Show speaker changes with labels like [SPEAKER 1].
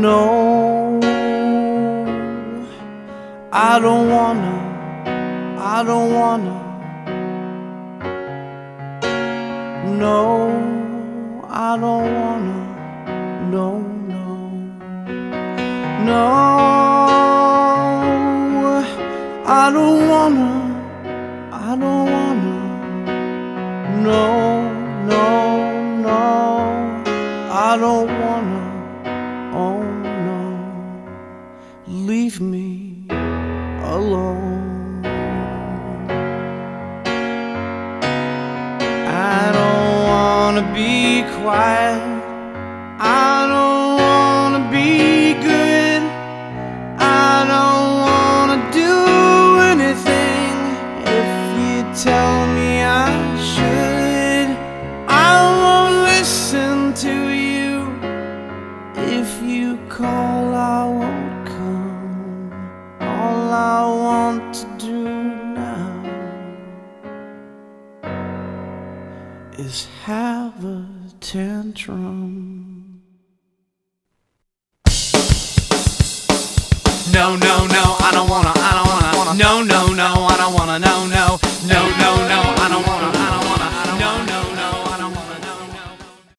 [SPEAKER 1] No, I don't wanna, I don't wanna. No, I don't wanna. No, no, no, I don't wanna, I don't wanna. No, no, no, I don't wanna. Oh no, leave me alone. I don't wanna be quiet, I don't wanna be good, I don't wanna do anything if you tell me I should. I won't listen to you. If you call, I won't come. All I want to do now is have a tantrum.
[SPEAKER 2] No, no, no, I don't wanna, I don't wanna. No, no.